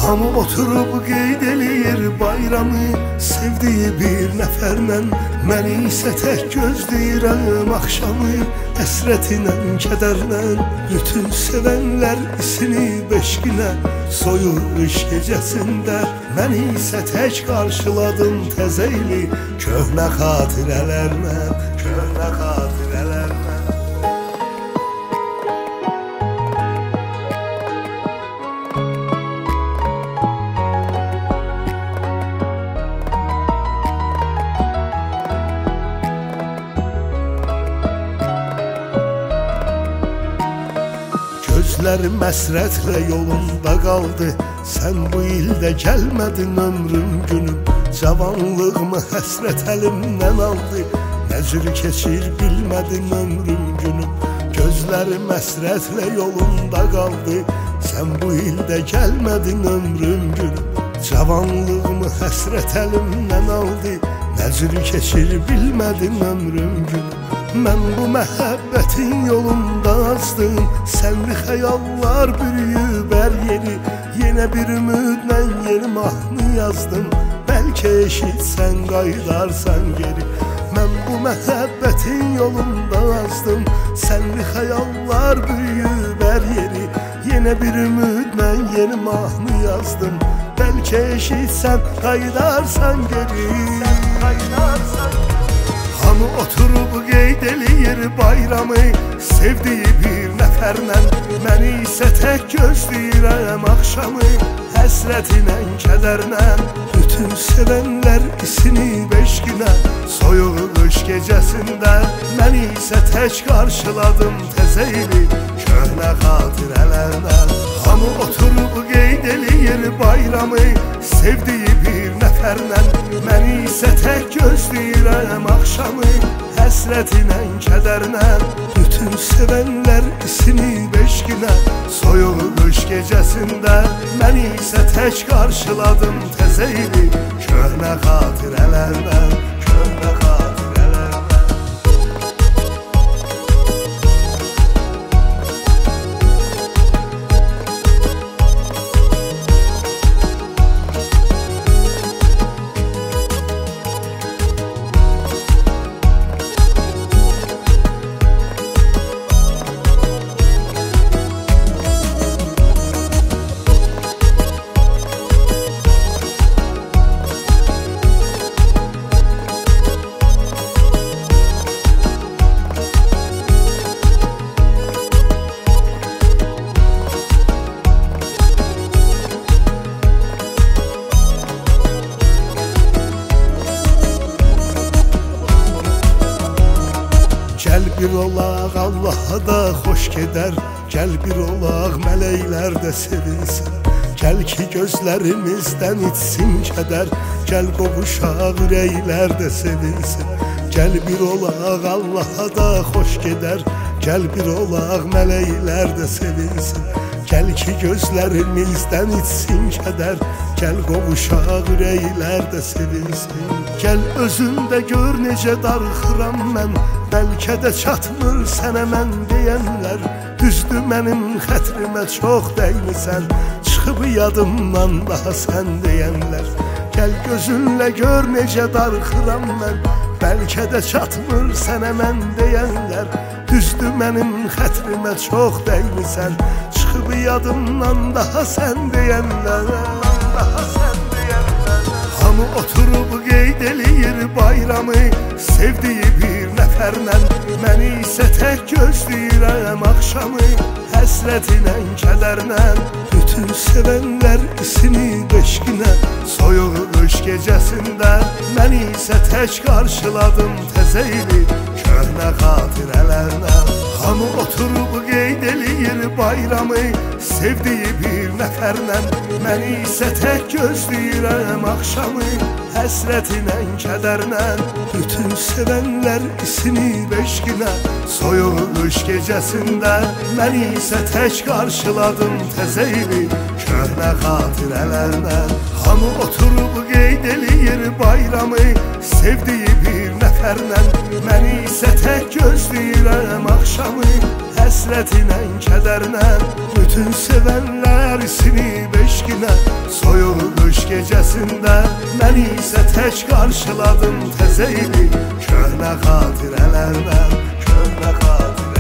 Hamı oturub qeyd eləyir bayramı, sevdiyi bir nəfərlə. Məni isə tək gözləyirəm axşamı, həsrətinlə, kədərlə. Bütün sevənlər isinib eşqinə, soyuq qış gecəsində. Məni isə tək qarşıladın təzəyli, köhnə xatirələrlə, köhnə xatirələrlə. Gözlərim əsrətlə yolunda qaldı, sən bu ildə gəlmədin ömrüm günüm. Cavanlığımı həsrət əlimdən aldı, nə cür keçir bilmədim ömrüm günüm. Gözlərim əsrətlə yolunda qaldı, sən bu ildə gəlmədin ömrüm günüm. Cavanlığımı həsrət əlimdən aldı, nə cür keçir bilmədim ömrüm günüm. Mən bu məhəbbətin yolunda azdım, sənli xəyallar bürüyüb hər yeri. Yenə bir ümidlə yeni mahnı yazdım, bəlkə eşitsən qayıdarsan geri. Mən bu məhəbbətin yolunda azdım, sənli xəyallar bürüyüb hər yeri. Yenə bir ümidlə yeni mahnı yazdım, bəlkə eşitsən qayıdarsan geri. Hamı oturub qeyd eləyir bayramı, sevdiyi bir nəfərlə. Məni isə tək gözləyirəm axşamı, həsrətinlə, kədərlə. Bütün sevənlər isinib eşqinə, soyuq qış gecəsində. Məni isə tək qarşıladım təzəyli, köhnə xatirələrlə. Hamı oturub qeyd eləyir bayramı, sevdiyi bir nəfərlə. Məni isə tək gözləyirəm axşamı, həsrətinlə, kədərlə. Bütün sevənlər isinib eşqinə, soyuq qış gecəsində. Məni isə tək qarşıladım təzəyli, köhnə xatirələrlə, köhnə xatirələrlə. Gəl bir olaq Allaha da xoş gedər, gəl bir olaq mələklər də sevinsin. Gəl ki gözlərimizdən içsin kədər, gəl qovuşaq ürəklər də sevinsin. Gəl bir olaq Allaha da xoş gedər, gəl bir olaq mələklər də sevinsin. Gəl ki gözlərimizdən içsin kədər, gəl qovuşaq ürəklər də sevinsin. Gəl özündə gör necə darıxıram mən, bəlkə də çatmır sənə mən deyənlər. Düzdür mənim xətrimə çox dəymisən, çıxıb yadımdan daha sən deyənlər. Gəl gözünlə gör necə darıxıram mən, bəlkə də çatmır sənə mən deyənlər. Düzdür mənim xətrimə çox dəymisən, çıxıb yadımdan daha sən deyənlər. Hamı oturub qeyd eləyir bayramı, sevdiyi bir nəfərlə. Məni isə tək gözləyirəm axşamı, həsrətinlə, kədərlə. Bütün sevənlər isinib eşqinə, soyuq qış gecəsində. Məni isə tək qarşıladım təzəyli, köhnə xatirələrlə. Hamı oturub qeyd eləyir bayramı, sevdiyi bir nəfərlə. Məni isə tək gözləyirəm axşamı, həsrətinlə, kədərlə. Bütün sevənlər isinib eşqinə, soyuq qış gecəsində. Məni isə tək qarşıladım təzəyli, köhnə xatirələrlə. Hamı oturub qeyd eləyir bayramı, sevdiyi bir nəfərlə. nətərlə. Məni isə tək gözləyirəm axşamı, həsrətinlə, kədərlə. Bütün sevənlər sinib eşqinə, soyuq qış gecəsində. Məni isə tək qarşıladın təzə ili, köhnə xatirələrlə, köhnə xatirələrlə.